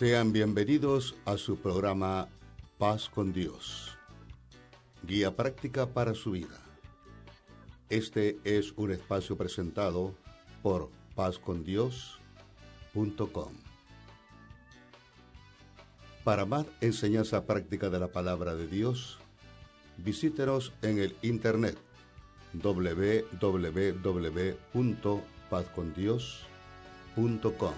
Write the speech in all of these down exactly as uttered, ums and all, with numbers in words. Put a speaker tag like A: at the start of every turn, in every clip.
A: Sean bienvenidos a su programa Paz con Dios, guía práctica para su vida. Este es un espacio presentado por paz con dios punto com. Para más enseñanza práctica de la palabra de Dios, visítenos en el internet doble u doble u doble u punto paz con dios punto com.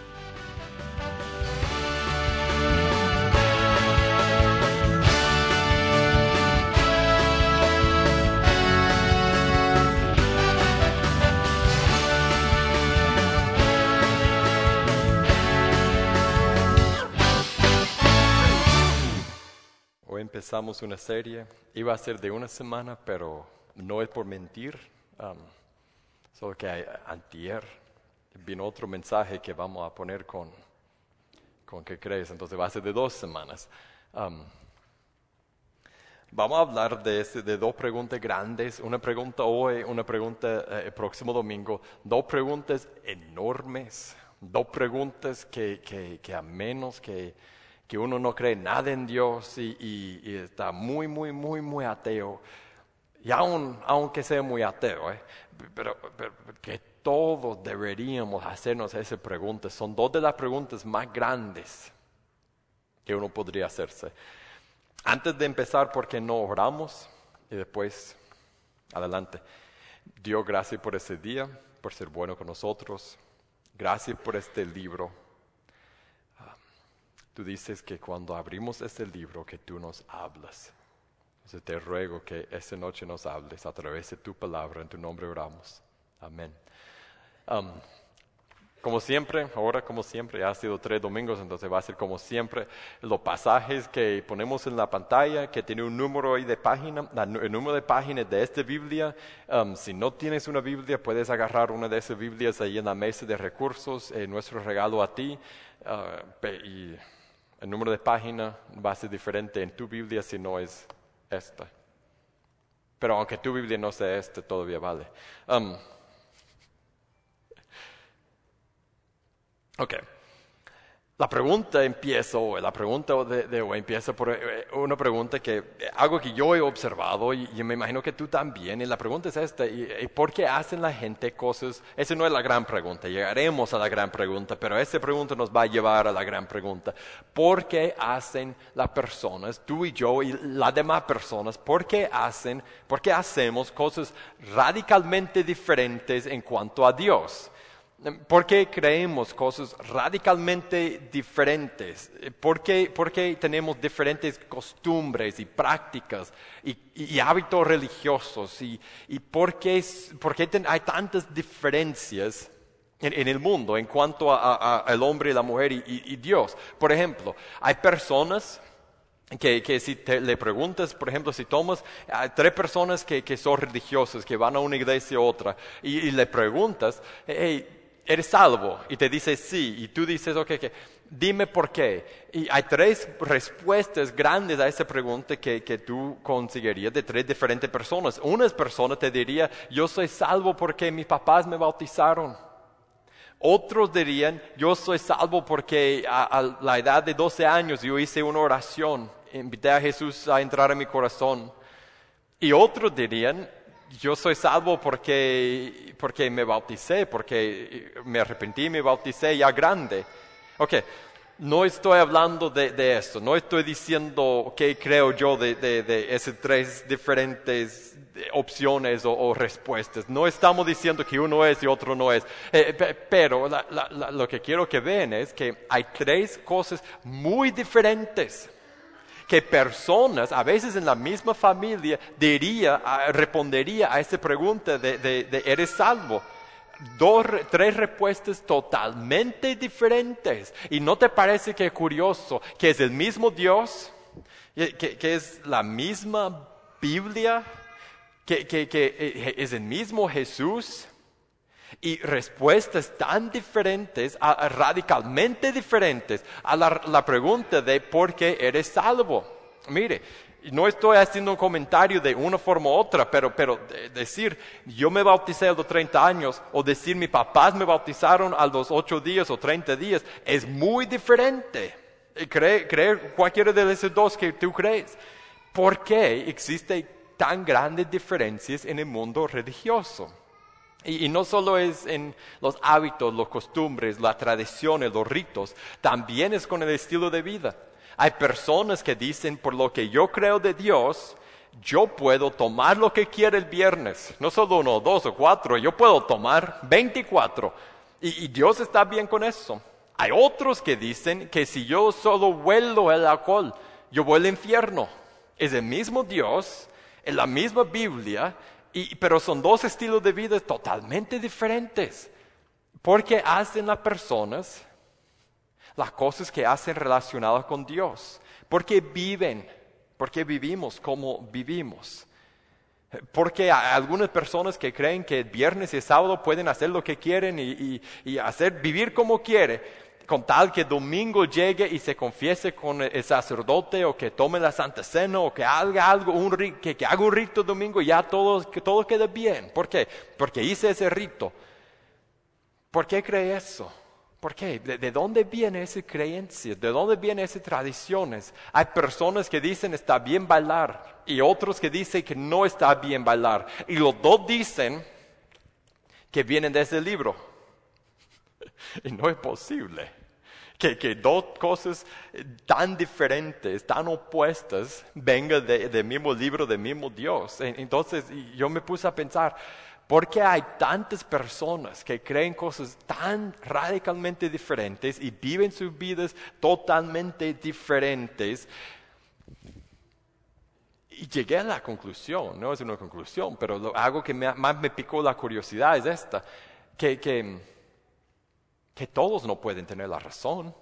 B: Hoy empezamos una serie, iba a ser de una semana, pero no es por mentir, um, solo que hay, antier vino otro mensaje que vamos a poner con, con ¿qué crees? Entonces va a ser de dos semanas. Um, vamos a hablar de, este, de dos preguntas grandes, una pregunta hoy, una pregunta eh, el próximo domingo, dos preguntas enormes, dos preguntas que, que, que a menos que... que uno no cree nada en Dios y, y, y está muy, muy, muy, muy ateo, y aun, aunque sea muy ateo, ¿eh? pero, pero que todos deberíamos hacernos esas preguntas. Son dos de las preguntas más grandes que uno podría hacerse. Antes de empezar, ¿por qué no oramos? Y después, adelante. Dios, gracias por ese día, por ser bueno con nosotros. Gracias por este libro. Tú dices que cuando abrimos este libro, que tú nos hablas. Entonces te ruego que esta noche nos hables a través de tu palabra. En tu nombre oramos. Amén. Um, como siempre, ahora como siempre, ya ha sido tres domingos, entonces va a ser como siempre. Los pasajes que ponemos en la pantalla, que tiene un número ahí de página, el número de páginas de esta Biblia. Um, si no tienes una Biblia, puedes agarrar una de esas Biblias ahí en la mesa de recursos, eh, nuestro regalo a ti. Uh, y el número de página va a ser diferente en tu Biblia si no es esta. Pero aunque tu Biblia no sea esta, todavía vale. Um, ok. La pregunta empieza hoy, la pregunta de, de hoy empieza por una pregunta que, algo que yo he observado y, y me imagino que tú también, y la pregunta es esta, y, y ¿por qué hacen la gente cosas? Esa no es la gran pregunta, llegaremos a la gran pregunta, pero esa pregunta nos va a llevar a la gran pregunta. ¿Por qué hacen las personas, tú y yo y las demás personas, por qué hacen, por qué hacemos cosas radicalmente diferentes en cuanto a Dios? ¿Por qué creemos cosas radicalmente diferentes? ¿Por qué, por qué tenemos diferentes costumbres y prácticas y, y, y hábitos religiosos? ¿Y, y por qué, por qué ten, hay tantas diferencias en, en el mundo en cuanto al hombre y la mujer y, y, y Dios? Por ejemplo, hay personas... Que, que si te, le preguntas, por ejemplo, si tomas a tres personas que, que son religiosas, que van a una iglesia u otra, y, y le preguntas, hey, ¿eres salvo? Y te dice sí, y tú dices, ok, okay, dime por qué. Y hay tres respuestas grandes a esa pregunta que, que tú conseguirías de tres diferentes personas. Una persona te diría, yo soy salvo porque mis papás me bautizaron. Otros dirían, yo soy salvo porque a, a la edad de doce años yo hice una oración, invité a Jesús a entrar en mi corazón. Y otros dirían, yo soy salvo porque, porque me bauticé, porque me arrepentí y me bauticé ya grande. Ok, no estoy hablando de, de esto, no estoy diciendo qué creo yo de, de, de esas tres diferentes opciones o, o respuestas. No estamos diciendo que uno es y otro no es. Eh, pero la, la, la, lo que quiero que vean es que hay tres cosas muy diferentes que personas, a veces en la misma familia, diría, respondería a esa pregunta de, de, de ¿eres salvo? Dos, tres respuestas totalmente diferentes. ¿Y no te parece que es curioso que es el mismo Dios, que, que es la misma Biblia, que, que, que es el mismo Jesús? Y respuestas tan diferentes, a, a radicalmente diferentes a la, la pregunta de ¿por qué eres salvo? Mire, no estoy haciendo un comentario de una forma u otra, pero, pero de- decir, yo me bauticé a los treinta años, o decir, mis papás me bautizaron a los ocho días o treinta días, es muy diferente. Y Creer, creer cualquiera de esos dos que tú crees. ¿Por qué existen tan grandes diferencias en el mundo religioso? Y, y no solo es en los hábitos, las costumbres, las tradiciones, los ritos, también es con el estilo de vida. Hay personas que dicen, por lo que yo creo de Dios, yo puedo tomar lo que quiera el viernes. No solo uno, dos o cuatro, yo puedo tomar veinticuatro. Y, y Dios está bien con eso. Hay otros que dicen que si yo solo huelo el alcohol, yo voy al infierno. Es el mismo Dios, es la misma Biblia, y, pero son dos estilos de vida totalmente diferentes. Porque hacen las personas las cosas que hacen relacionadas con Dios. Porque viven, porque vivimos como vivimos. Porque hay algunas personas que creen que viernes y sábado pueden hacer lo que quieren y, y, y hacer, vivir como quiere, con tal que domingo llegue y se confiese con el sacerdote, o que tome la Santa Cena, o que haga algo, un, ri- que, que haga un rito domingo, y ya todo, que todo quede bien. ¿Por qué? Porque hice ese rito. ¿Por qué cree eso? ¿Por qué? ¿De, de dónde viene esa creencia? ¿De dónde vienen esas tradiciones? Hay personas que dicen está bien bailar y otros que dicen que no está bien bailar. Y los dos dicen que vienen de ese libro. Y no es posible que, que dos cosas tan diferentes, tan opuestas, vengan de- del mismo libro, del mismo Dios. Entonces yo me puse a pensar, ¿por qué hay tantas personas que creen cosas tan radicalmente diferentes y viven sus vidas totalmente diferentes? Y llegué a la conclusión, no es una conclusión, pero lo, algo que me- más me picó la curiosidad es esta, que, que, que todos no pueden tener la razón.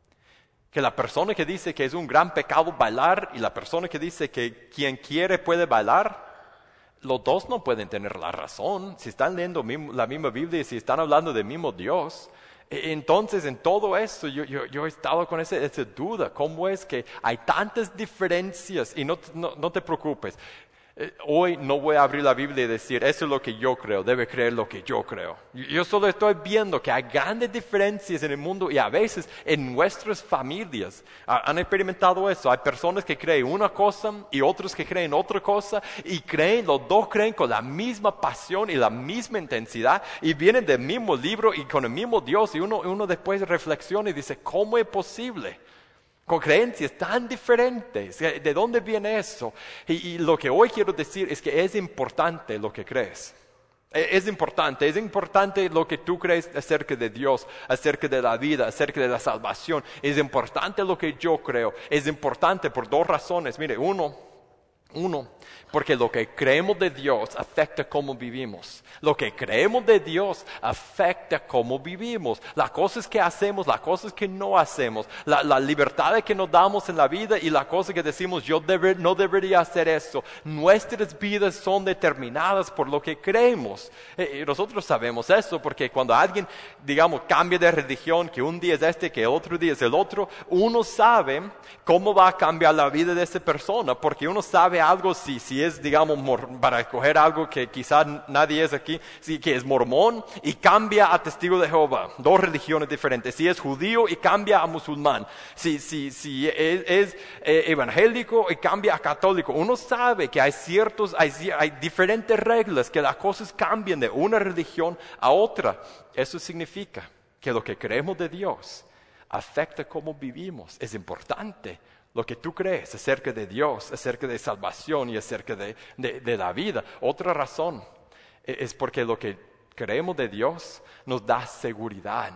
B: Que la persona que dice que es un gran pecado bailar y la persona que dice que quien quiere puede bailar, los dos no pueden tener la razón. Si están leyendo mim- la misma Biblia y si están hablando del mismo Dios, e- entonces en todo eso yo, yo, yo he estado con ese- esa duda. ¿Cómo es que hay tantas diferencias? Y no, t- no, no te preocupes. Eh, Hoy no voy a abrir la Biblia y decir, eso es lo que yo creo, debe creer lo que yo creo. Yo yo solo estoy viendo que hay grandes diferencias en el mundo y a veces en nuestras familias. Ha- Han experimentado eso. Hay personas que creen una cosa y otros que creen otra cosa y creen, los dos creen con la misma pasión y la misma intensidad y vienen del mismo libro y con el mismo Dios, y uno, uno después reflexiona y dice, ¿cómo es posible? Con creencias tan diferentes. ¿De dónde viene eso? Y, y lo que hoy quiero decir es que es importante lo que crees. E- Es importante, es importante lo que tú crees acerca de Dios, acerca de la vida, acerca de la salvación. Es importante lo que yo creo. Es importante por dos razones. Mire, uno, uno, porque lo que creemos de Dios afecta cómo vivimos. Lo que creemos de Dios afecta cómo vivimos. Las cosas que hacemos, las cosas que no hacemos, la, la libertad que nos damos en la vida y las cosas que decimos, yo deber- no debería hacer eso. Nuestras vidas son determinadas por lo que creemos. Eh, y nosotros sabemos eso porque cuando alguien, digamos, cambia de religión, que un día es este, que otro día es el otro, uno sabe cómo va a cambiar la vida de esa persona, porque uno sabe algo, si, si es, digamos, mor- para escoger algo que quizás nadie es aquí, si que es mormón y cambia a testigo de Jehová, dos religiones diferentes. Si es judío y cambia a musulmán, si, si, si es, es eh, evangélico y cambia a católico, uno sabe que hay ciertos, hay, hay diferentes reglas, que las cosas cambian de una religión a otra. Eso significa que lo que creemos de Dios afecta cómo vivimos. Es importante lo que tú crees acerca de Dios, acerca de salvación y acerca de, de, de la vida. Otra razón es porque lo que creemos de Dios nos da seguridad.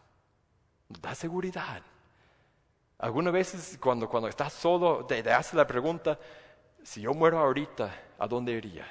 B: Nos da seguridad. Algunas veces cuando, cuando estás solo te, te haces la pregunta, si yo muero ahorita, ¿a dónde iría?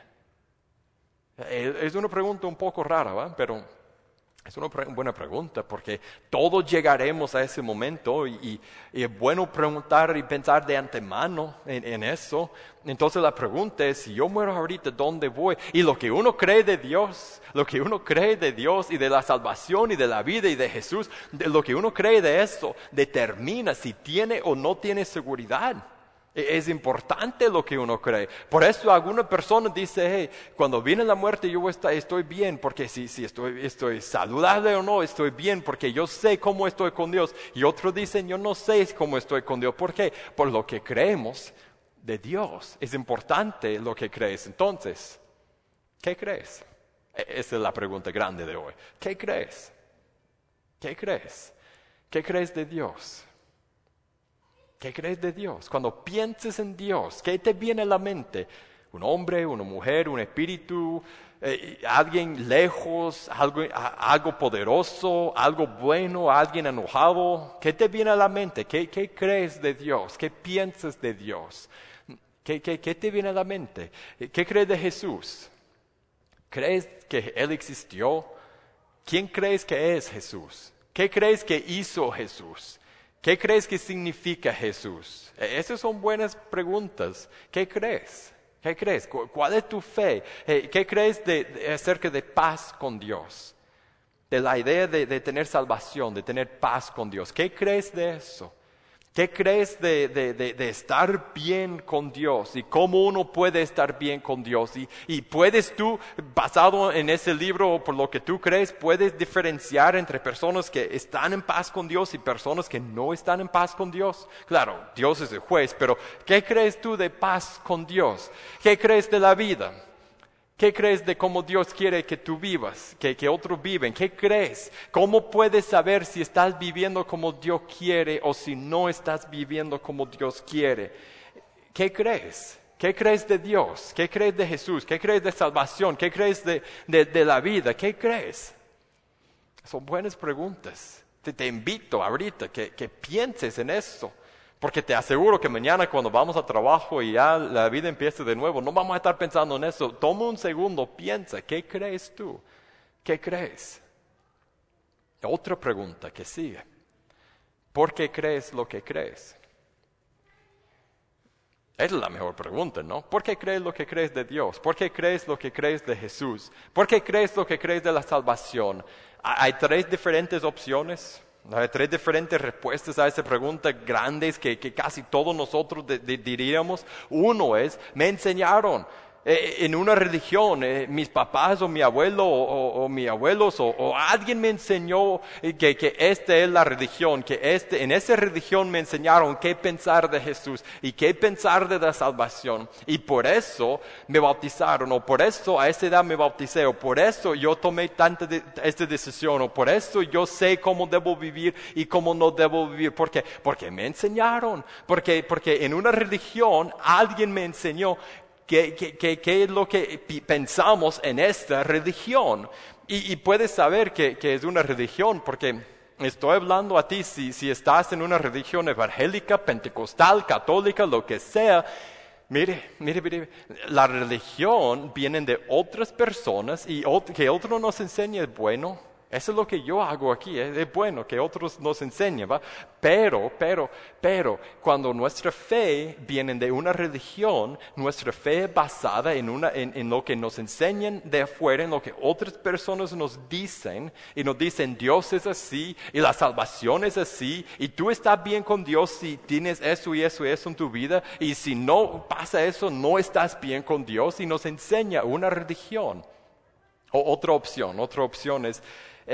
B: Es es una pregunta un poco rara, ¿va? Pero es una pre- buena pregunta porque todos llegaremos a ese momento y, y- y es bueno preguntar y pensar de antemano en, en eso. Entonces la pregunta es, si yo muero ahorita, ¿dónde voy? Y lo que uno cree de Dios, lo que uno cree de Dios y de la salvación y de la vida y de Jesús, de lo que uno cree de eso determina si tiene o no tiene seguridad. Es importante lo que uno cree. Por eso alguna persona dice, hey, cuando viene la muerte yo estoy bien, porque si, si estoy, estoy saludable o no, estoy bien, porque yo sé cómo estoy con Dios. Y otros dicen, yo no sé cómo estoy con Dios. ¿Por qué? Por lo que creemos de Dios. Es importante lo que crees. Entonces, ¿qué crees? Esa es la pregunta grande de hoy. ¿Qué crees? ¿Qué crees? ¿Qué crees de Dios? ¿Qué crees de Dios? Cuando pienses en Dios, ¿qué te viene a la mente? ¿Un hombre, una mujer, un espíritu, eh, alguien lejos, algo, a, algo poderoso, algo bueno, alguien enojado? ¿Qué te viene a la mente? ¿Qué, qué crees de Dios? ¿Qué piensas de Dios? ¿Qué, qué, qué te viene a la mente? ¿Qué crees de Jesús? ¿Crees que Él existió? ¿Quién crees que es Jesús? ¿Qué crees que hizo Jesús? ¿Qué crees que significa Jesús? Esas son buenas preguntas. ¿Qué crees? ¿Qué crees? ¿Cuál es tu fe? ¿Qué crees de, de, acerca de paz con Dios? De la idea de, de tener salvación, de tener paz con Dios. ¿Qué crees de eso? ¿Qué crees de, de, de, de estar bien con Dios y cómo uno puede estar bien con Dios? Y, y puedes tú, basado en ese libro o por lo que tú crees, puedes diferenciar entre personas que están en paz con Dios y personas que no están en paz con Dios. Claro, Dios es el juez, pero ¿qué crees tú de paz con Dios? ¿Qué crees de la vida? ¿Qué crees de cómo Dios quiere que tú vivas, que, que otros viven? ¿Qué crees? ¿Cómo puedes saber si estás viviendo como Dios quiere o si no estás viviendo como Dios quiere? ¿Qué crees? ¿Qué crees de Dios? ¿Qué crees de Jesús? ¿Qué crees de salvación? ¿Qué crees de, de, de la vida? ¿Qué crees? Son buenas preguntas. Te, te invito ahorita que, que pienses en esto. Porque te aseguro que mañana cuando vamos a trabajo y ya la vida empieza de nuevo, no vamos a estar pensando en eso. Toma un segundo, piensa, ¿qué crees tú? ¿Qué crees? Otra pregunta que sigue. ¿Por qué crees lo que crees? Esa es la mejor pregunta, ¿no? ¿Por qué crees lo que crees de Dios? ¿Por qué crees lo que crees de Jesús? ¿Por qué crees lo que crees de la salvación? Hay tres diferentes opciones. Hay tres diferentes respuestas a esa pregunta grandes que, que casi todos nosotros de, de, diríamos. Uno es, me enseñaron eh, en una religión, eh, mis papás o mi abuelo o, o, o mis abuelos o, o alguien me enseñó que, que esta es la religión, que este, en esa religión me enseñaron qué pensar de Jesús y qué pensar de la salvación. Y por eso me bautizaron, o por eso a esa edad me bauticé, o por eso yo tomé tanta de, esta decisión, o por eso yo sé cómo debo vivir y cómo no debo vivir. ¿Por qué? Porque me enseñaron, porque, porque en una religión alguien me enseñó ¿Qué, qué, qué, qué es lo que pensamos en esta religión? Y, y puedes saber que, que es una religión porque estoy hablando a ti, si, si estás en una religión evangélica, pentecostal, católica, lo que sea. Mire, mire, mire, la religión viene de otras personas y ot- que otro nos enseñe es bueno. Eso es lo que yo hago aquí, es, es bueno que otros nos enseñen, ¿va? Pero, pero, pero, cuando nuestra fe viene de una religión, nuestra fe es basada en, una, en, en lo que nos enseñan de afuera, en lo que otras personas nos dicen, y nos dicen Dios es así, y la salvación es así, y tú estás bien con Dios si tienes eso y eso y eso en tu vida, y si no pasa eso, no estás bien con Dios, y nos enseña una religión. O otra opción, otra opción es...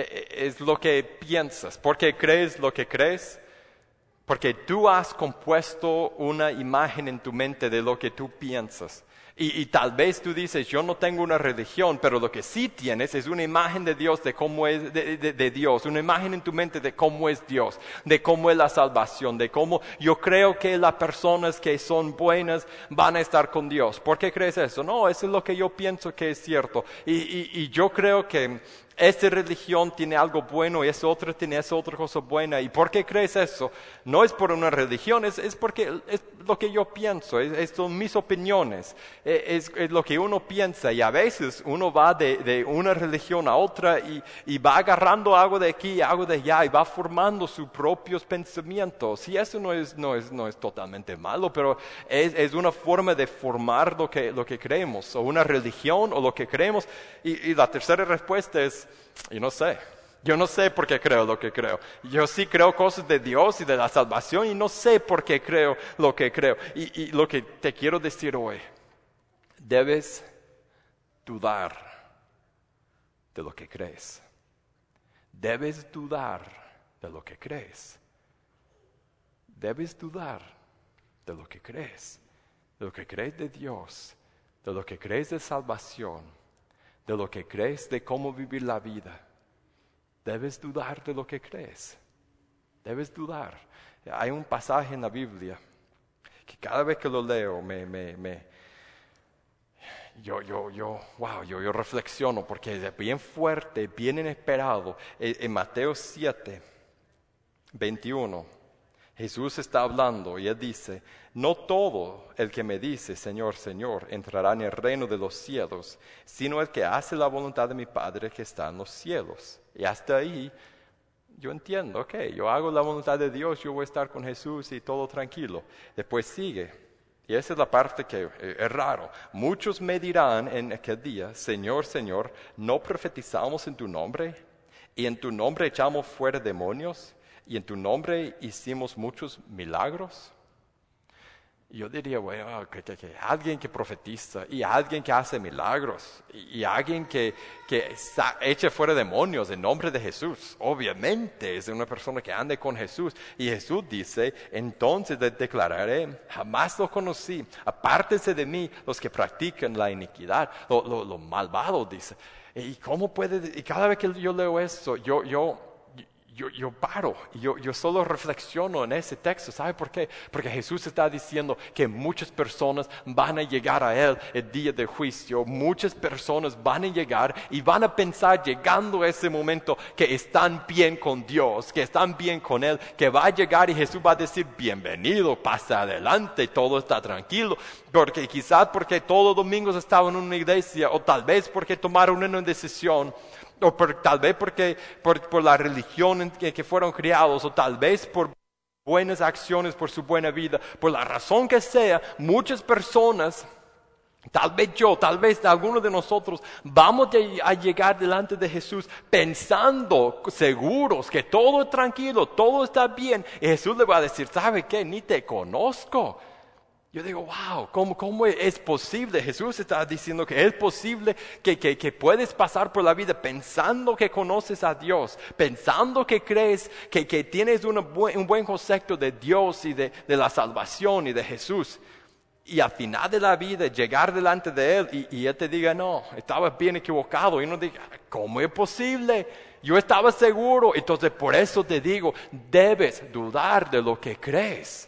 B: es lo que piensas. ¿Por qué crees lo que crees? Porque tú has compuesto una imagen en tu mente de lo que tú piensas. Y, y tal vez tú dices, yo no tengo una religión, pero lo que sí tienes es una imagen de Dios, de cómo es de, de, de Dios, una imagen en tu mente de cómo es Dios, de cómo es la salvación, de cómo yo creo que las personas que son buenas van a estar con Dios. ¿Por qué crees eso? No, eso es lo que yo pienso que es cierto. Y, y, y yo creo que esta religión tiene algo bueno y esa otra tiene esa otra cosa buena. ¿Y por qué crees eso? No es por una religión, es, es porque es lo que yo pienso, es, es son mis opiniones, es, es lo que uno piensa. Y a veces uno va de, de una religión a otra y, y va agarrando algo de aquí y algo de allá y va formando sus propios pensamientos. Y eso no es, no es, no es totalmente malo, pero es, es una forma de formar lo que, lo que creemos, o una religión o lo que creemos. Y, y la tercera respuesta es, y no sé, Yo no sé por qué creo lo que creo. Yo sí creo cosas de Dios y de la salvación y no sé por qué creo lo que creo. Y, y lo que te quiero decir hoy, debes dudar de lo que crees. Debes dudar de lo que crees. Debes dudar de lo que crees. De lo que crees de Dios. De lo que crees de salvación. De lo que crees de cómo vivir la vida. Debes dudar de lo que crees. Debes dudar. Hay un pasaje en la Biblia que cada vez que lo leo me, me, me yo, yo, yo, wow, yo, yo reflexiono porque es bien fuerte, bien inesperado. En, en Mateo siete, veintiuno, Jesús está hablando y Él dice: no todo el que me dice Señor, Señor entrará en el reino de los cielos, sino el que hace la voluntad de mi Padre que está en los cielos. Y hasta ahí yo entiendo, ok, yo hago la voluntad de Dios, yo voy a estar con Jesús y todo tranquilo. Después sigue, y esa es la parte que eh, es raro. Muchos me dirán en aquel día: Señor, Señor, ¿no profetizamos en tu nombre? ¿Y en tu nombre echamos fuera demonios? ¿Y en tu nombre hicimos muchos milagros? Yo diría, bueno, que, que, que alguien que profetiza y alguien que hace milagros y, y alguien que, que sa- eche fuera demonios en nombre de Jesús, obviamente es una persona que ande con Jesús. Y Jesús dice: entonces de- declararé, jamás lo conocí, apártense de mí los que practican la iniquidad, lo, lo, lo malvado, dice. ¿Y cómo puede? Y cada vez que yo leo esto, yo... yo Yo, yo paro, yo, yo solo reflexiono en ese texto. ¿Sabe por qué? Porque Jesús está diciendo que muchas personas van a llegar a Él el día del juicio. Muchas personas van a llegar y van a pensar, llegando a ese momento, que están bien con Dios, que están bien con Él, que va a llegar y Jesús va a decir: bienvenido, pasa adelante, todo está tranquilo. Porque quizás porque todos los domingos estaban en una iglesia, o tal vez porque tomaron una decisión, o por, tal vez porque por, por la religión en que, que fueron criados, o tal vez por buenas acciones, por su buena vida, por la razón que sea, muchas personas, tal vez yo, tal vez algunos de nosotros, vamos a llegar delante de Jesús pensando, seguros que todo es tranquilo, todo está bien, y Jesús le va a decir: ¿sabe qué? Ni te conozco. Yo digo, wow, ¿cómo, cómo es posible? Jesús está diciendo que es posible que, que, que puedes pasar por la vida pensando que conoces a Dios, pensando que crees que, que tienes una bu- un buen concepto de Dios y de, de la salvación y de Jesús. Y al final de la vida llegar delante de Él y, y Él te diga: no, estabas bien equivocado. Y uno diga: ¿cómo es posible? Yo estaba seguro. Entonces por eso te digo, debes dudar de lo que crees.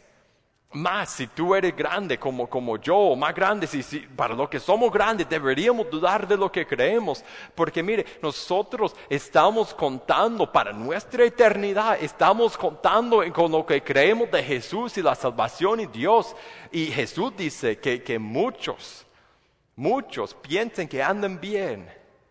B: Más si tú eres grande como, como yo, o más grande, si, si, para los que somos grandes deberíamos dudar de lo que creemos. Porque mire, nosotros estamos contando para nuestra eternidad, estamos contando con lo que creemos de Jesús y la salvación y Dios. Y Jesús dice que, que muchos, muchos piensen que andan bien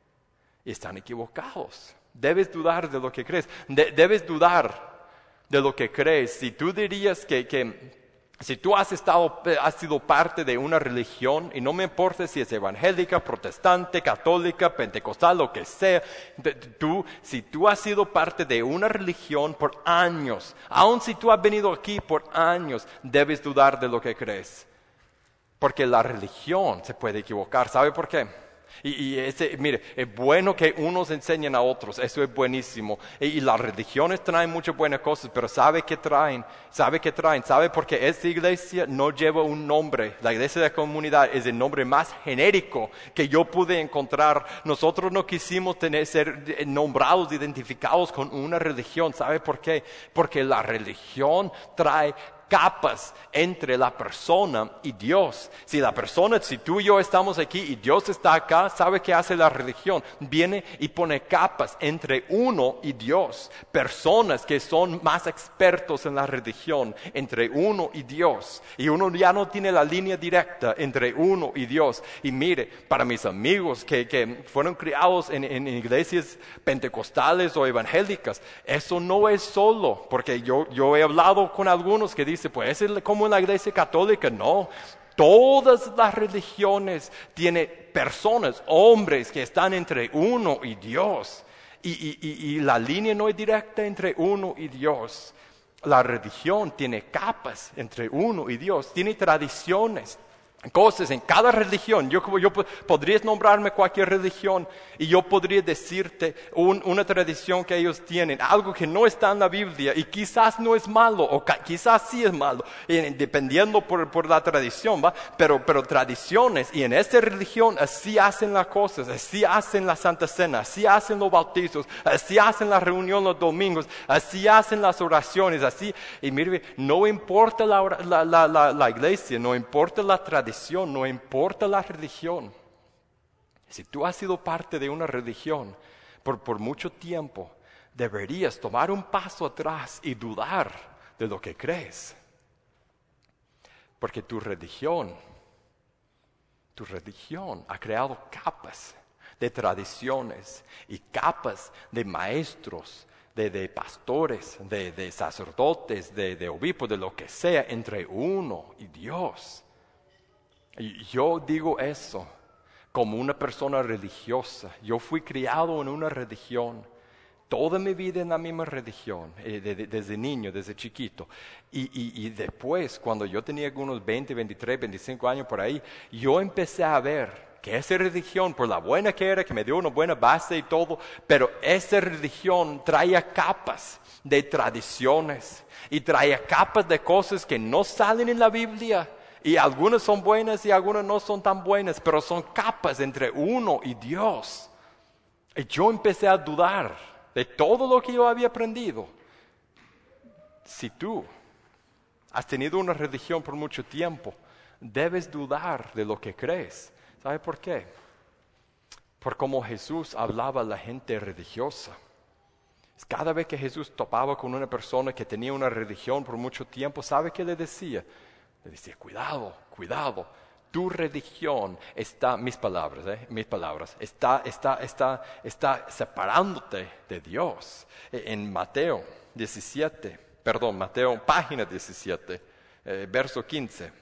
B: y están equivocados. Debes dudar de lo que crees, de, debes dudar de lo que crees. Si tú dirías que... que Si tú has, estado, has sido parte de una religión, y no me importa si es evangélica, protestante, católica, pentecostal, lo que sea, tú, si tú has sido parte de una religión por años, aun si tú has venido aquí por años, debes dudar de lo que crees. Porque la religión se puede equivocar. ¿Sabe por qué? Y, y ese, mire, es bueno que unos enseñen a otros, eso es buenísimo. Y, y las religiones traen muchas buenas cosas, pero ¿sabe qué traen? ¿Sabe qué traen? ¿Sabe por qué esta iglesia no lleva un nombre? La iglesia de la comunidad es el nombre más genérico que yo pude encontrar. Nosotros no quisimos tener, ser nombrados, identificados con una religión. ¿Sabe por qué? Porque la religión trae capas entre la persona y Dios. Si la persona, si tú y yo estamos aquí y Dios está acá, ¿sabe qué hace la religión? Viene y pone capas entre uno y Dios. Personas que son más expertos en la religión, entre uno y Dios. Y uno ya no tiene la línea directa entre uno y Dios. Y mire, para mis amigos que, que fueron criados en, en iglesias pentecostales o evangélicas, eso no es solo, porque yo, yo he hablado con algunos que dicen, pues es como en la iglesia católica. No, todas las religiones tienen personas, hombres que están entre uno y Dios. Y, y, y, y la línea no es directa entre uno y Dios. La religión tiene capas entre uno y Dios, tiene tradiciones, cosas en cada religión. Yo, yo podrías nombrarme cualquier religión y yo podría decirte un, una tradición que ellos tienen, algo que no está en la Biblia y quizás no es malo o ca, quizás sí es malo, dependiendo por, por la tradición, ¿va? Pero, pero tradiciones, y en esta religión así hacen las cosas, así hacen la Santa Cena, así hacen los bautizos, así hacen la reunión los domingos, así hacen las oraciones, así. Y mire, no importa la, la, la, la, la iglesia, no importa la tradición, no importa la religión. Si tú has sido parte de una religión por, por mucho tiempo, deberías tomar un paso atrás y dudar de lo que crees. Porque tu religión, tu religión ha creado capas de tradiciones y capas de maestros, de, de pastores, de, de sacerdotes, de, de obispos, de lo que sea, entre uno y Dios. Y yo digo eso como una persona religiosa. Yo fui criado en una religión, toda mi vida en la misma religión, eh, de, de, desde niño, desde chiquito. Y, y, y después, cuando yo tenía algunos veinte, veintitrés, veinticinco años por ahí, yo empecé a ver que esa religión, por la buena que era, que me dio una buena base y todo, pero esa religión traía capas de tradiciones y traía capas de cosas que no salen en la Biblia. Y algunas son buenas y algunas no son tan buenas, pero son capas entre uno y Dios. Y yo empecé a dudar de todo lo que yo había aprendido. Si tú has tenido una religión por mucho tiempo, debes dudar de lo que crees. ¿Sabe por qué? Por cómo Jesús hablaba a la gente religiosa. Cada vez que Jesús topaba con una persona que tenía una religión por mucho tiempo, ¿sabe qué le decía? Le decía, cuidado, cuidado, tu religión está, mis palabras, eh, mis palabras, está, está, está, está separándote de Dios. En Mateo diecisiete, perdón, Mateo, página diecisiete, eh, verso quince,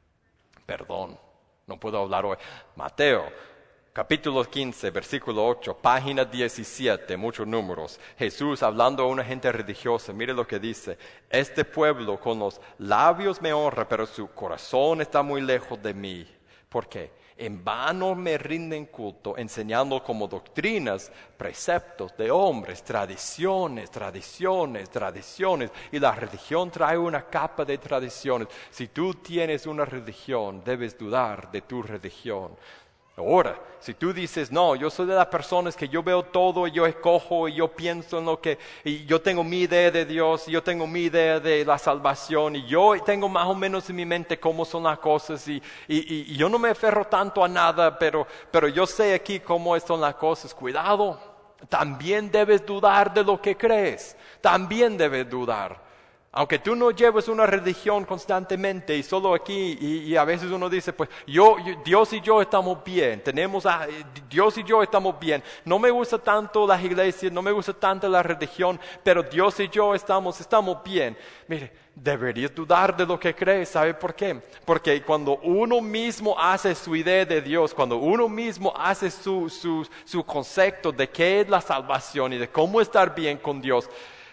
B: perdón, no puedo hablar hoy, Mateo, capítulo quince, versículo ocho, página diecisiete, muchos números. Jesús hablando a una gente religiosa, mire lo que dice. Este pueblo con los labios me honra, pero su corazón está muy lejos de mí. ¿Por qué? En vano me rinden culto, enseñando como doctrinas, preceptos de hombres, tradiciones, tradiciones, tradiciones. Y la religión trae una capa de tradiciones. Si tú tienes una religión, debes dudar de tu religión. Ahora, si tú dices, no, yo soy de las personas que yo veo todo, y yo escojo, y yo pienso en lo que, y yo tengo mi idea de Dios, y yo tengo mi idea de la salvación, y yo tengo más o menos en mi mente cómo son las cosas, y, y, y yo no me aferro tanto a nada, pero, pero yo sé aquí cómo son las cosas. Cuidado, también debes dudar de lo que crees, también debes dudar. Aunque tú no lleves una religión constantemente y solo aquí, y, y a veces uno dice, pues yo, yo, Dios y yo estamos bien, tenemos a, Dios y yo estamos bien. No me gusta tanto las iglesias, no me gusta tanto la religión, pero Dios y yo estamos, estamos bien. Mire, deberías dudar de lo que crees. ¿Sabe por qué? Porque cuando uno mismo hace su idea de Dios, cuando uno mismo hace su, su, su concepto de qué es la salvación y de cómo estar bien con Dios,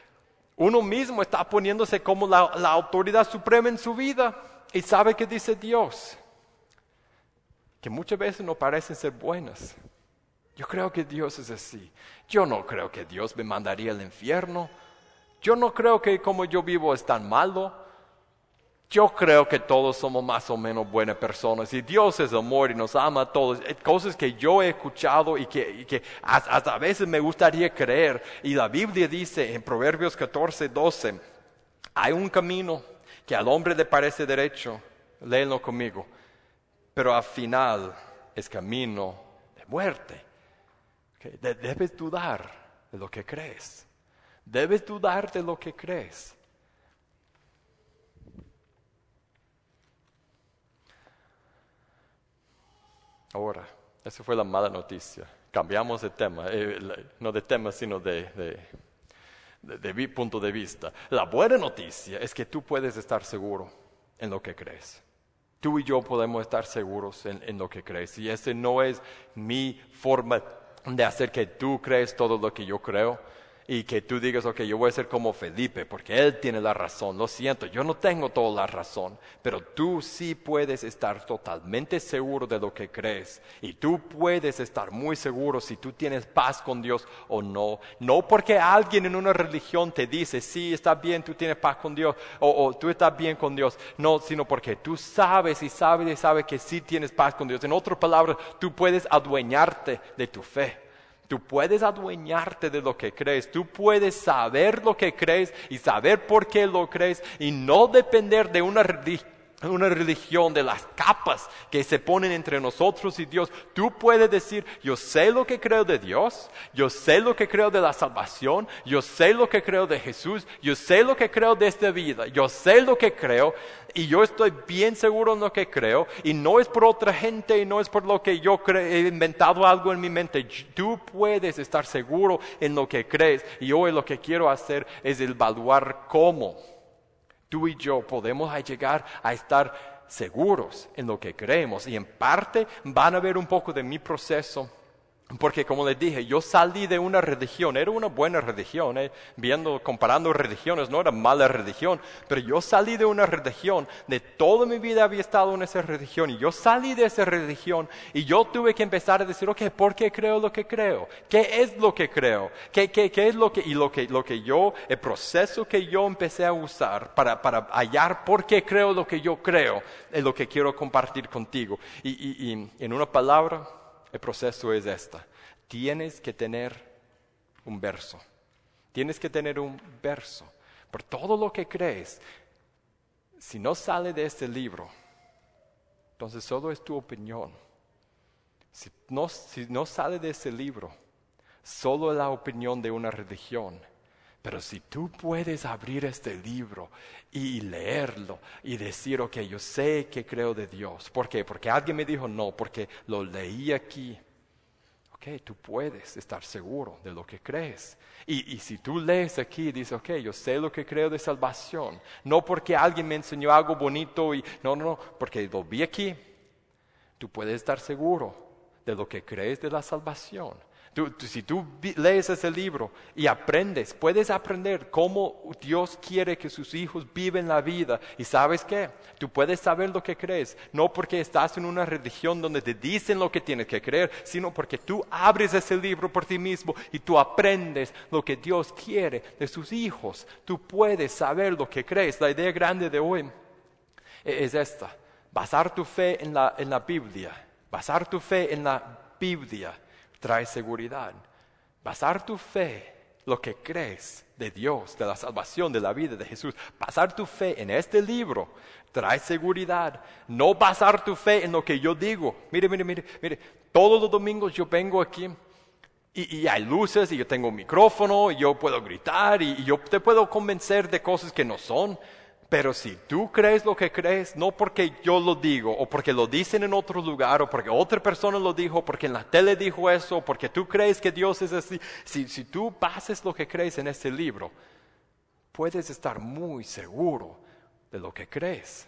B: uno mismo está poniéndose como la, la autoridad suprema en su vida. ¿Y sabe qué dice Dios? Que muchas veces no parecen ser buenas. Yo creo que Dios es así. Yo no creo que Dios me mandaría al infierno. Yo no creo que como yo vivo es tan malo. Yo creo que todos somos más o menos buenas personas y Dios es amor y nos ama a todos. Cosas que yo he escuchado y que, y que hasta a veces me gustaría creer. Y la Biblia dice en Proverbios catorce, doce, hay un camino que al hombre le parece derecho, léelo conmigo, pero al final es camino de muerte. Okay. De, debes dudar de lo que crees. Debes dudar de lo que crees. Ahora, esa fue la mala noticia. Cambiamos de tema, eh, no de tema, sino de, de, de, de mi punto de vista. La buena noticia es que tú puedes estar seguro en lo que crees. Tú y yo podemos estar seguros en, en lo que crees. Y esa no es mi forma de hacer que tú crees todo lo que yo creo y que tú digas, ok, yo voy a ser como Felipe porque él tiene la razón. Lo siento, yo no tengo toda la razón, pero tú sí puedes estar totalmente seguro de lo que crees y tú puedes estar muy seguro si tú tienes paz con Dios o no. No porque alguien en una religión te dice, sí, está bien, tú tienes paz con Dios o, o tú estás bien con Dios. No, sino porque tú sabes y sabes y sabes que sí tienes paz con Dios. En otras palabras, tú puedes adueñarte de tu fe. Tú puedes adueñarte de lo que crees, tú puedes saber lo que crees y saber por qué lo crees y no depender de una religión. Una religión de las capas que se ponen entre nosotros y Dios. Tú puedes decir, yo sé lo que creo de Dios, yo sé lo que creo de la salvación, yo sé lo que creo de Jesús, yo sé lo que creo de esta vida, yo sé lo que creo y yo estoy bien seguro en lo que creo y no es por otra gente y no es por lo que yo cre- he inventado algo en mi mente. Tú puedes estar seguro en lo que crees y hoy lo que quiero hacer es evaluar cómo tú y yo podemos llegar a estar seguros en lo que creemos. Y en parte van a ver un poco de mi proceso. Porque como les dije, yo salí de una religión, era una buena religión, ¿eh? Viendo, comparando religiones, no era mala religión, pero yo salí de una religión, de toda mi vida había estado en esa religión, y yo salí de esa religión, y yo tuve que empezar a decir, ok, ¿por qué creo lo que creo? ¿Qué es lo que creo? ¿Qué, qué, qué es lo que, y lo que, lo que yo, el proceso que yo empecé a usar para, para hallar por qué creo lo que yo creo, es lo que quiero compartir contigo. Y, y, y en una palabra, el proceso es esta. Tienes que tener un verso. Tienes que tener un verso. Por todo lo que crees, si no sale de este libro, entonces solo es tu opinión. Si no, si no sale de este libro, solo es la opinión de una religión. Pero si tú puedes abrir este libro y leerlo y decir, ok, yo sé que creo de Dios. ¿Por qué? Porque alguien me dijo no, porque lo leí aquí. Ok, tú puedes estar seguro de lo que crees. Y, y si tú lees aquí y dices, ok, yo sé lo que creo de salvación. No porque alguien me enseñó algo bonito y no, no, no, porque lo vi aquí. Tú puedes estar seguro de lo que crees de la salvación. Tú, tú, si tú vi, lees ese libro y aprendes, puedes aprender cómo Dios quiere que sus hijos viven la vida. ¿Y sabes qué? Tú puedes saber lo que crees, no porque estás en una religión donde te dicen lo que tienes que creer, sino porque tú abres ese libro por ti mismo y tú aprendes lo que Dios quiere de sus hijos. Tú puedes saber lo que crees. La idea grande de hoy es esta: basar tu fe en la, en la Biblia, basar tu fe en la Biblia. Trae seguridad. Basar tu fe, lo que crees de Dios, de la salvación, de la vida de Jesús, basar tu fe en este libro, trae seguridad. No basar tu fe en lo que yo digo. Mire, mire, mire, mire, todos los domingos yo vengo aquí y, y hay luces y yo tengo un micrófono y yo puedo gritar y, y yo te puedo convencer de cosas que no son. Pero si tú crees lo que crees, no porque yo lo digo, o porque lo dicen en otro lugar, o porque otra persona lo dijo, o porque en la tele dijo eso, o porque tú crees que Dios es así, si, si tú bases lo que crees en este libro, puedes estar muy seguro de lo que crees.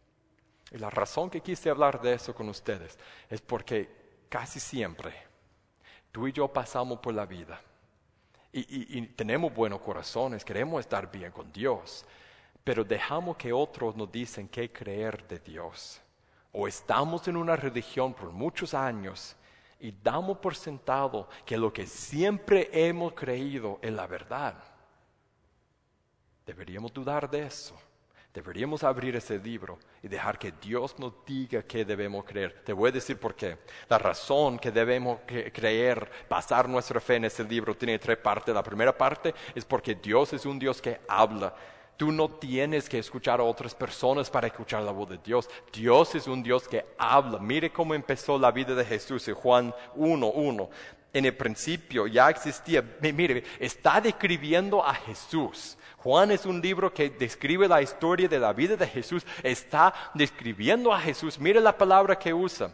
B: Y la razón que quise hablar de eso con ustedes es porque casi siempre tú y yo pasamos por la vida y, y, y tenemos buenos corazones, queremos estar bien con Dios, pero dejamos que otros nos dicen qué creer de Dios. O estamos en una religión por muchos años y damos por sentado que lo que siempre hemos creído es la verdad. Deberíamos dudar de eso. Deberíamos abrir ese libro y dejar que Dios nos diga qué debemos creer. Te voy a decir por qué. La razón que debemos creer, basar nuestra fe en ese libro, tiene tres partes. La primera parte es porque Dios es un Dios que habla. Tú no tienes que escuchar a otras personas para escuchar la voz de Dios. Dios es un Dios que habla. Mire cómo empezó la vida de Jesús en Juan uno uno. En el principio ya existía, mire, está describiendo a Jesús. Juan es un libro que describe la historia de la vida de Jesús. Está describiendo a Jesús. Mire la palabra que usa.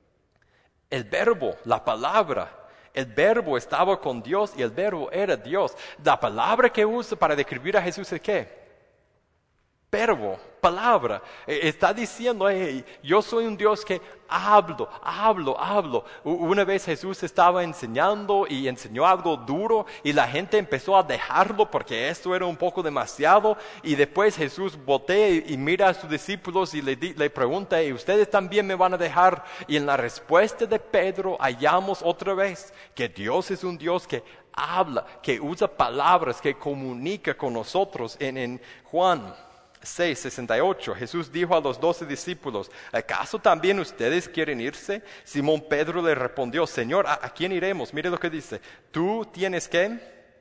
B: El verbo, la palabra. El verbo estaba con Dios y el verbo era Dios. La palabra que usa para describir a Jesús es ¿qué? verbo, palabra. Está diciendo, hey, yo soy un Dios que hablo, hablo, hablo. Una vez Jesús estaba enseñando y enseñó algo duro y la gente empezó a dejarlo porque esto era un poco demasiado. Y después Jesús voltea y mira a sus discípulos y le, le pregunta, ¿y ustedes también me van a dejar? Y en la respuesta de Pedro hallamos otra vez que Dios es un Dios que habla, que usa palabras, que comunica con nosotros. En, en Juan seis, sesenta y ocho, Jesús dijo a los doce discípulos, ¿acaso también ustedes quieren irse? Simón Pedro le respondió, Señor, ¿a, a quién iremos? Mire lo que dice, tú tienes ¿qué?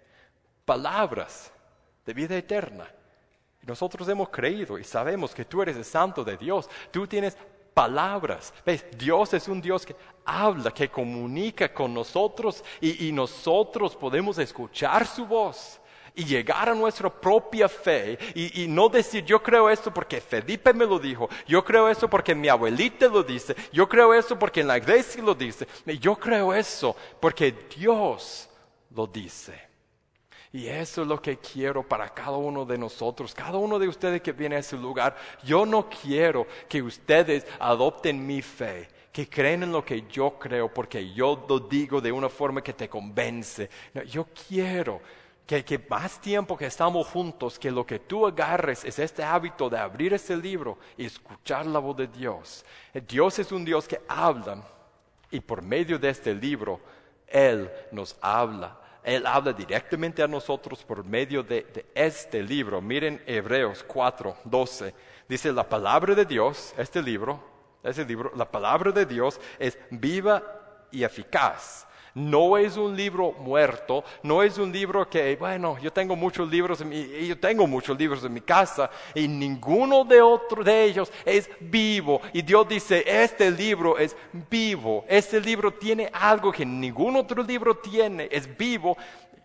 B: Palabras de vida eterna. Y nosotros hemos creído y sabemos que tú eres el Santo de Dios. Tú tienes palabras. ¿Ves? Dios es un Dios que habla, que comunica con nosotros y, y nosotros podemos escuchar su voz y llegar a nuestra propia fe y, y no decir yo creo esto porque Felipe me lo dijo, yo creo esto porque mi abuelita lo dice, yo creo esto porque en la iglesia lo dice, yo creo eso porque Dios lo dice. Y eso es lo que quiero para cada uno de nosotros, cada uno de ustedes que viene a ese lugar. Yo no quiero que ustedes adopten mi fe, que creen en lo que yo creo porque yo lo digo de una forma que te convence. No, yo quiero que, que más tiempo que estamos juntos, que lo que tú agarres es este hábito de abrir este libro y escuchar la voz de Dios. Dios es un Dios que habla y por medio de este libro, Él nos habla. Él habla directamente a nosotros por medio de, de este libro. Miren Hebreos cuatro, doce. Dice la palabra de Dios, este libro, este libro, la palabra de Dios es viva y eficaz. No es un libro muerto, no es un libro que, bueno, yo tengo muchos libros en mi, yo tengo muchos libros en mi casa y ninguno de otros de ellos es vivo. Y Dios dice, este libro es vivo, este libro tiene algo que ningún otro libro tiene, es vivo.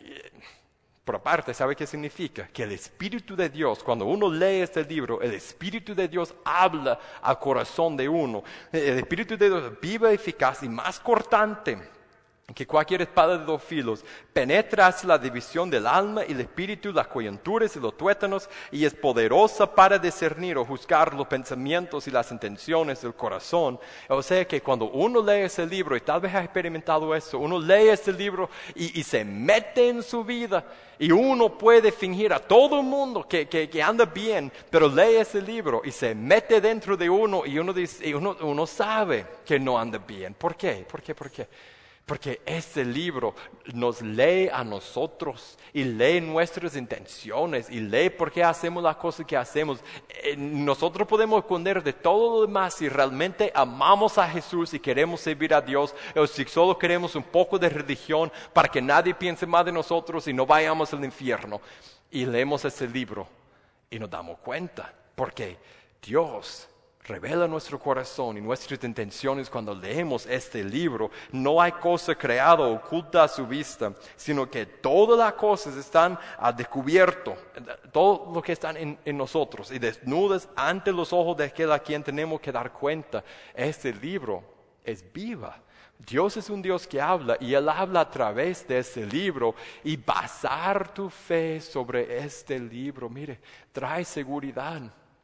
B: Por aparte, ¿sabe qué significa? Que el Espíritu de Dios, cuando uno lee este libro, el Espíritu de Dios habla al corazón de uno. El Espíritu de Dios es vivo, eficaz y más cortante que cualquier espada de dos filos, penetra hacia la división del alma y el espíritu, las coyunturas y los tuétanos, y es poderosa para discernir o juzgar los pensamientos y las intenciones del corazón. O sea que cuando uno lee ese libro, y tal vez ha experimentado eso, uno lee ese libro y, y se mete en su vida, y uno puede fingir a todo el mundo que, que, que anda bien, pero lee ese libro y se mete dentro de uno, y uno, dice, y uno, uno sabe que no anda bien. ¿Por qué? ¿Por qué? ¿Por qué? Porque este libro nos lee a nosotros y lee nuestras intenciones y lee por qué hacemos las cosas que hacemos. Eh, nosotros podemos esconder de todo lo demás si realmente amamos a Jesús y queremos servir a Dios, o si solo queremos un poco de religión para que nadie piense más de nosotros y no vayamos al infierno. Y leemos ese libro y nos damos cuenta, porque Dios revela nuestro corazón y nuestras intenciones cuando leemos este libro. No hay cosa creada o oculta a su vista, sino que todas las cosas están a descubierto, todo lo que están en, en nosotros y desnudas ante los ojos de aquel a quien tenemos que dar cuenta. Este libro es viva. Dios es un Dios que habla y Él habla a través de este libro, y basar tu fe sobre este libro, mire, trae seguridad.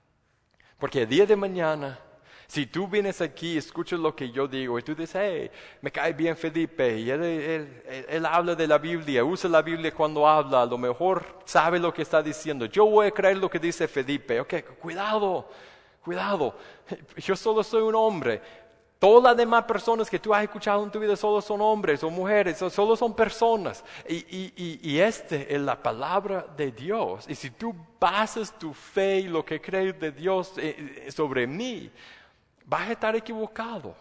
B: Porque el día de mañana, si tú vienes aquí, escuchas lo que yo digo y tú dices, hey, me cae bien Felipe, y él, él, él, él habla de la Biblia, usa la Biblia cuando habla, a lo mejor sabe lo que está diciendo, yo voy a creer lo que dice Felipe. Ok, cuidado, cuidado, yo solo soy un hombre. Todas las demás personas que tú has escuchado en tu vida solo son hombres o mujeres, o solo son personas. Y, y, y, y este es la palabra de Dios. Y si tú basas tu fe y lo que crees de Dios eh, sobre mí, vas a estar equivocado.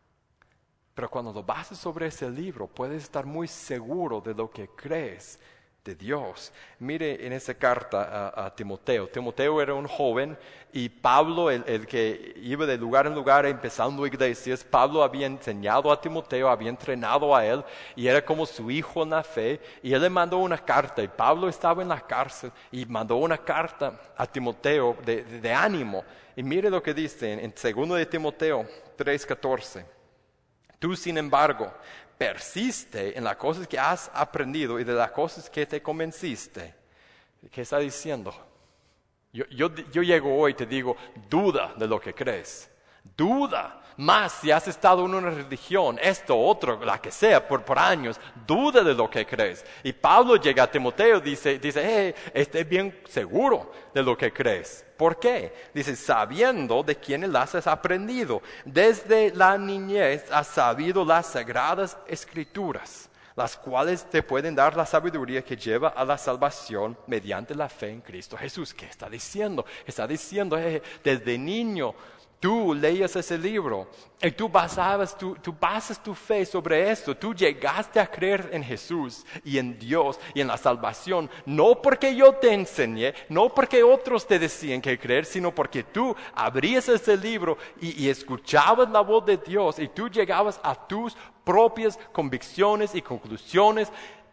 B: Pero cuando lo basas sobre ese libro, puedes estar muy seguro de lo que crees de Dios. Mire en esa carta a, a Timoteo. Timoteo era un joven y Pablo, el, el que iba de lugar en lugar empezando iglesias, Pablo había enseñado a Timoteo, había entrenado a él y era como su hijo en la fe, y él le mandó una carta y Pablo estaba en la cárcel y mandó una carta a Timoteo de, de, de ánimo. Y mire lo que dice en, en segundo de Timoteo tres catorce. Tú, sin embargo, persiste en las cosas que has aprendido y de las cosas que te convenciste. ¿Qué está diciendo? Yo, yo, yo llego hoy y te digo, duda de lo que crees. Duda. Más si has estado en una religión, esto, otro, la que sea, por, por años, duda de lo que crees. Y Pablo llega a Timoteo y dice, dice, hey, esté bien seguro de lo que crees. ¿Por qué? Dice, sabiendo de quiénes las has aprendido. Desde la niñez has sabido las sagradas escrituras, las cuales te pueden dar la sabiduría que lleva a la salvación mediante la fe en Cristo Jesús. ¿Qué está diciendo? Está diciendo, hey, desde niño, tú leías ese libro y tú basabas tu, tú basas tu fe sobre esto. Tú llegaste a creer en Jesús y en Dios y en la salvación, no porque yo te enseñé, no porque otros te decían que creer, sino porque tú abrías ese libro y, y escuchabas la voz de Dios y tú llegabas a tus propias convicciones y conclusiones.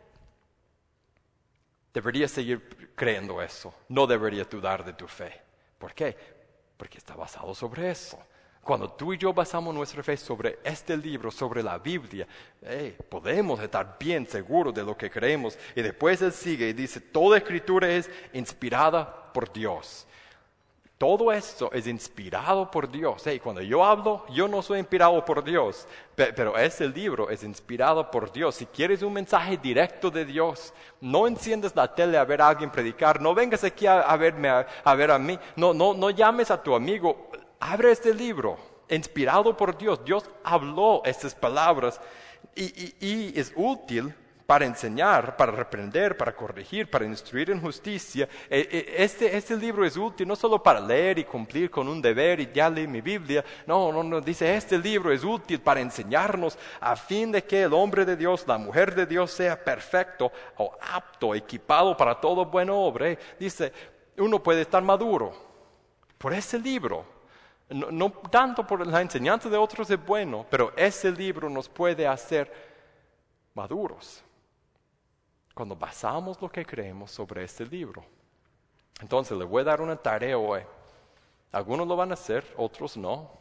B: Deberías seguir creyendo eso, no deberías dudar de tu fe. ¿Por qué? Porque está basado sobre eso. Cuando tú y yo basamos nuestra fe sobre este libro, sobre la Biblia, hey, podemos estar bien seguros de lo que creemos. Y después él sigue y dice, toda escritura es inspirada por Dios. Todo esto es inspirado por Dios. Hey, cuando yo hablo, yo no soy inspirado por Dios, pero este libro es inspirado por Dios. Si quieres un mensaje directo de Dios, no enciendas la tele a ver a alguien predicar, no vengas aquí a, a verme a, a ver a mí, no, no, no llames a tu amigo, abre este libro, inspirado por Dios. Dios habló estas palabras y, y, y es útil para enseñar, para reprender, para corregir, para instruir en justicia. Este, este libro es útil no solo para leer y cumplir con un deber y ya leí mi Biblia. No, no, no, dice este libro es útil para enseñarnos a fin de que el hombre de Dios, la mujer de Dios sea perfecto o apto, equipado para todo buena obra. Dice, uno puede estar maduro por ese libro. No, no tanto por la enseñanza de otros es bueno, pero ese libro nos puede hacer maduros cuando basamos lo que creemos sobre este libro. Entonces, le voy a dar una tarea hoy. Algunos lo van a hacer, otros no.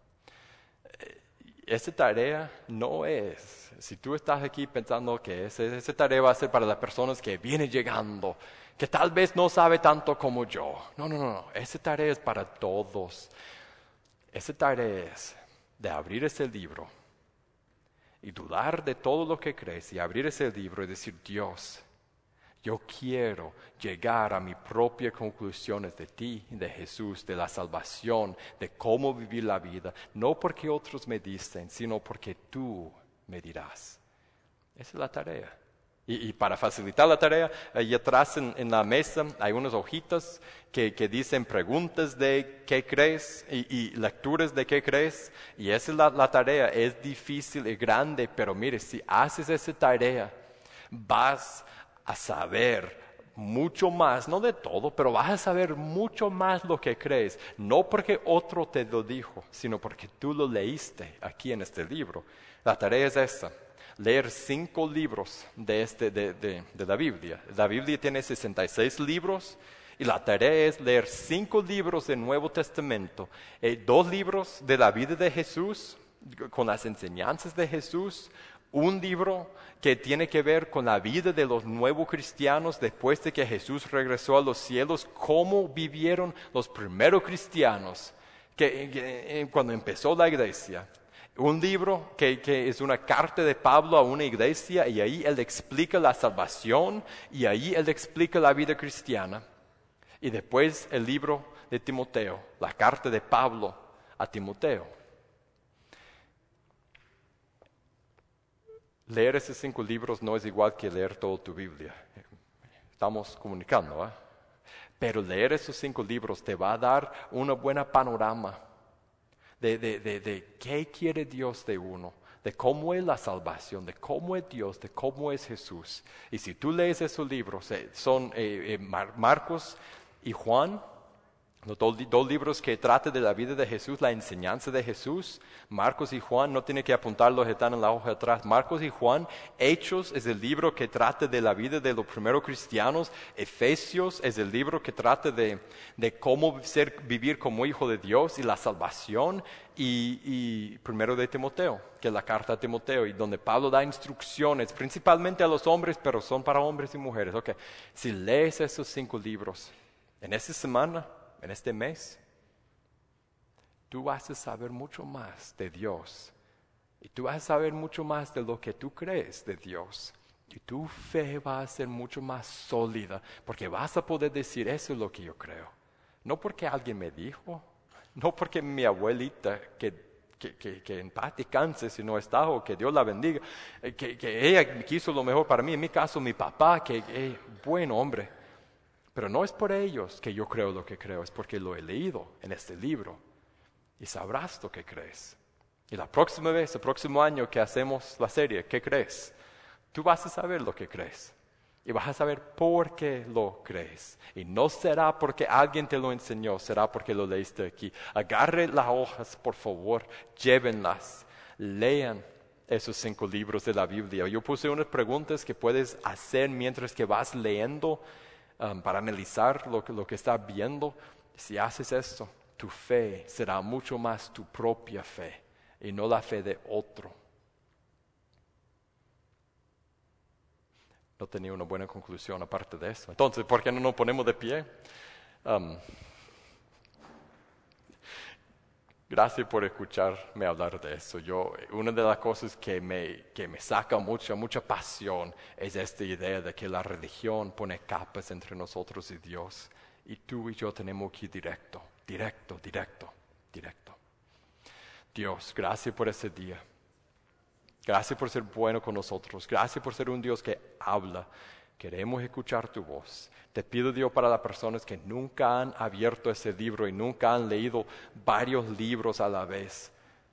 B: Esta tarea no es, si tú estás aquí pensando que esa, esa tarea va a ser para las personas que vienen llegando, que tal vez no sabe tanto como yo. No, no, no, no. Esa tarea es para todos. Esa tarea es de abrir ese libro y dudar de todo lo que crees y abrir ese libro y decir, Dios, yo quiero llegar a mis propias conclusiones de ti, de Jesús, de la salvación, de cómo vivir la vida, no porque otros me dicen, sino porque tú me dirás. Esa es la tarea. Y, y para facilitar la tarea, ahí atrás en, en la mesa hay unas hojitas que, que dicen preguntas de qué crees y, y lecturas de qué crees. Y esa es la, la tarea. Es difícil y grande, pero mire, si haces esa tarea, vas a saber mucho más, no de todo, pero vas a saber mucho más lo que crees. No porque otro te lo dijo, sino porque tú lo leíste aquí en este libro. La tarea es esta. Leer cinco libros de, este, de, de, de la Biblia. La Biblia tiene sesenta y seis libros y la tarea es leer cinco libros del Nuevo Testamento, eh, dos libros de la vida de Jesús, con las enseñanzas de Jesús, un libro que tiene que ver con la vida de los nuevos cristianos después de que Jesús regresó a los cielos, cómo vivieron los primeros cristianos que, que, cuando empezó la iglesia. Un libro que, que es una carta de Pablo a una iglesia y ahí él explica la salvación y ahí él explica la vida cristiana. Y después el libro de Timoteo, la carta de Pablo a Timoteo. Leer esos cinco libros no es igual que leer toda tu Biblia. Estamos comunicando, ¿eh? Pero leer esos cinco libros te va a dar una buena panorama De, de, de, de qué quiere Dios de uno, de cómo es la salvación, de cómo es Dios, de cómo es Jesús. Y si tú lees esos libros, eh, son eh, eh, Mar- Marcos y Juan, los dos, dos libros que tratan de la vida de Jesús, la enseñanza de Jesús. Marcos y Juan, no tiene que apuntarlos, están en la hoja de atrás. Marcos y Juan. Hechos es el libro que trata de la vida de los primeros cristianos. Efesios es el libro que trata de, de cómo ser, vivir como hijo de Dios y la salvación. Y, y primero de Timoteo, que es la carta a Timoteo, y donde Pablo da instrucciones, principalmente a los hombres, pero son para hombres y mujeres. Okay. Si lees esos cinco libros, en esta semana, en este mes, tú vas a saber mucho más de Dios. Y tú vas a saber mucho más de lo que tú crees de Dios. Y tu fe va a ser mucho más sólida, porque vas a poder decir, eso es lo que yo creo. No porque alguien me dijo, no porque mi abuelita, que, que, que, que en paz descanse si no está, o que Dios la bendiga, que, que ella quiso lo mejor para mí. En mi caso, mi papá, que es buen hombre. Pero no es por ellos que yo creo lo que creo, es porque lo he leído en este libro. Y sabrás lo que crees. Y la próxima vez, el próximo año que hacemos la serie, ¿qué crees? Tú vas a saber lo que crees. Y vas a saber por qué lo crees. Y no será porque alguien te lo enseñó, será porque lo leíste aquí. Agarre las hojas, por favor, llévenlas, lean esos cinco libros de la Biblia. Yo puse unas preguntas que puedes hacer mientras que vas leyendo um, para analizar lo que, lo que estás viendo. Si haces esto, tu fe será mucho más tu propia fe y no la fe de otro. No tenía una buena conclusión aparte de eso. Entonces, ¿por qué no nos ponemos de pie? Um, gracias por escucharme hablar de eso. Yo, una de las cosas que me, que me saca mucha, mucha pasión es esta idea de que la religión pone capas entre nosotros y Dios. Y tú y yo tenemos que ir directo, directo, directo, directo. Dios, gracias por ese día. Gracias por ser bueno con nosotros. Gracias por ser un Dios que habla. Queremos escuchar tu voz. Te pido, Dios, para las personas que nunca han abierto ese libro y nunca han leído varios libros a la vez,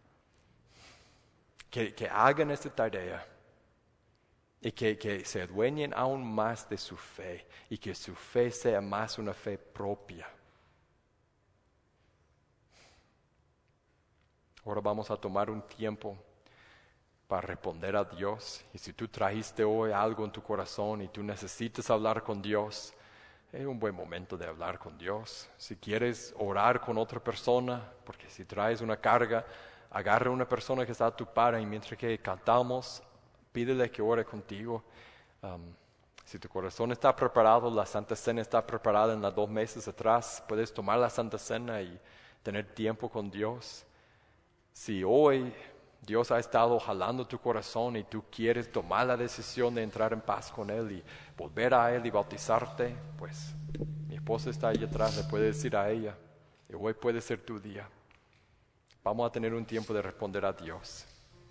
B: que, que hagan esta tarea y que, que se adueñen aún más de su fe y que su fe sea más una fe propia. Ahora vamos a tomar un tiempo para responder a Dios. Y si tú trajiste hoy algo en tu corazón y tú necesitas hablar con Dios, es un buen momento de hablar con Dios. Si quieres orar con otra persona, porque si traes una carga, agarra a una persona que está a tu par y mientras que cantamos, pídele que ore contigo. Um, si tu corazón está preparado, la Santa Cena está preparada en las dos meses atrás, puedes tomar la Santa Cena y tener tiempo con Dios. Si hoy Dios ha estado jalando tu corazón y tú quieres tomar la decisión de entrar en paz con Él y volver a Él y bautizarte, pues mi esposa está ahí atrás, le puede decir a ella, y hoy puede ser tu día. Vamos a tener un tiempo de responder a Dios.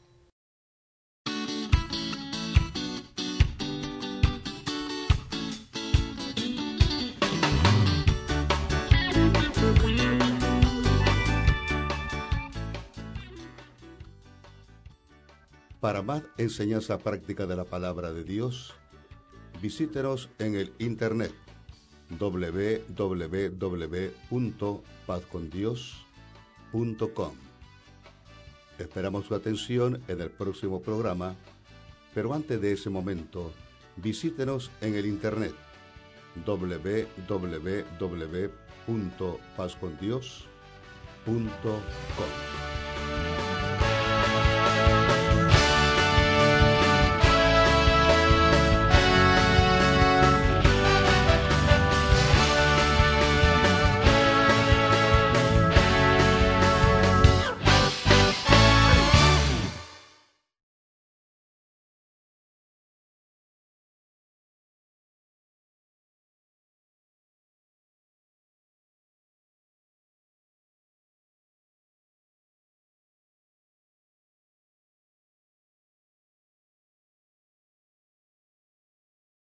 A: Para más enseñanza práctica de la palabra de Dios, visítenos en el internet doble u doble u doble u punto paz con dios punto com. Esperamos su atención en el próximo programa, pero antes de ese momento, visítenos en el internet doble u doble u doble u punto paz con dios punto com.